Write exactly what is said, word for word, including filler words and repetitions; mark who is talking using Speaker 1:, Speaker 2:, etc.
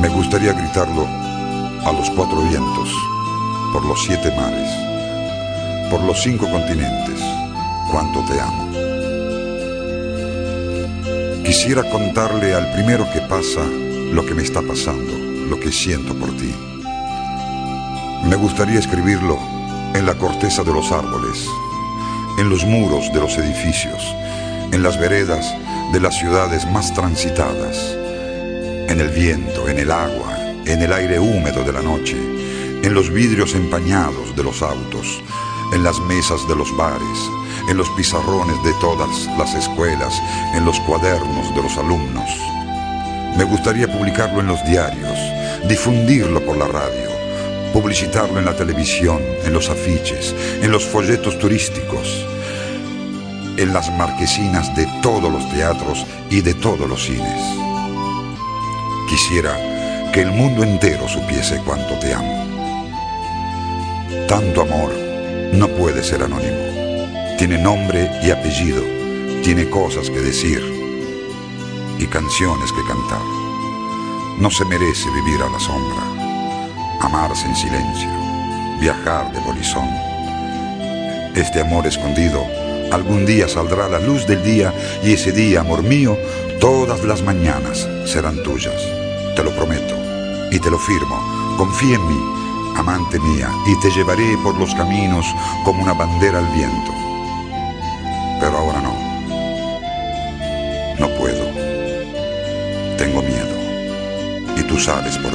Speaker 1: Me gustaría gritarlo a los cuatro vientos, por los siete mares, por los cinco continentes, cuánto te amo. Quisiera contarle al primero que pasa lo que me está pasando, lo que siento por ti. Me gustaría escribirlo en la corteza de los árboles, en los muros de los edificios, en las veredas de las ciudades más transitadas, en el viento, en el agua, en el aire húmedo de la noche, en los vidrios empañados de los autos, en las mesas de los bares, en los pizarrones de todas las escuelas, en los cuadernos de los alumnos. Me gustaría publicarlo en los diarios, difundirlo por la radio, publicitarlo en la televisión, en los afiches, en los folletos turísticos, en las marquesinas de todos los teatros y de todos los cines. Quisiera que el mundo entero supiese cuánto te amo. Tanto amor no puede ser anónimo. Tiene nombre y apellido, tiene cosas que decir y canciones que cantar. No se merece vivir a la sombra, amarse en silencio, viajar de polizón. Este amor escondido algún día saldrá a la luz del día, y ese día, amor mío, todas las mañanas serán tuyas. Te lo prometo y te lo firmo. Confía en mí, amante mía, y te llevaré por los caminos como una bandera al viento. Pero ahora no. No puedo. Tengo miedo. Y tú sabes por